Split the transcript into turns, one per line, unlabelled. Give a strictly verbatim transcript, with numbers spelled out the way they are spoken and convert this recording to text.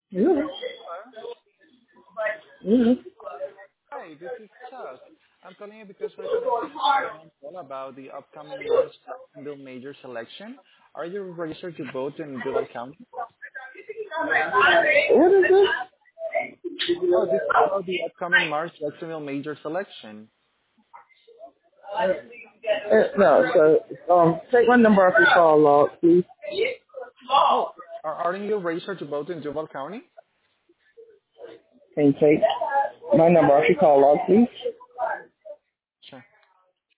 Yeah.
Hello.
Yeah.
Hi, this is Chuck. I'm calling you because we're conducting a screening call about the upcoming March Jacksonville major selection. Are you registered to vote in Duval County?
What is this?
Oh, this is about the upcoming March Jacksonville major selection.
Uh, no, so um, take my number off your call log, please.
Oh, are, aren't you registered to vote in Duval County?
Can you take my number off your call log, please?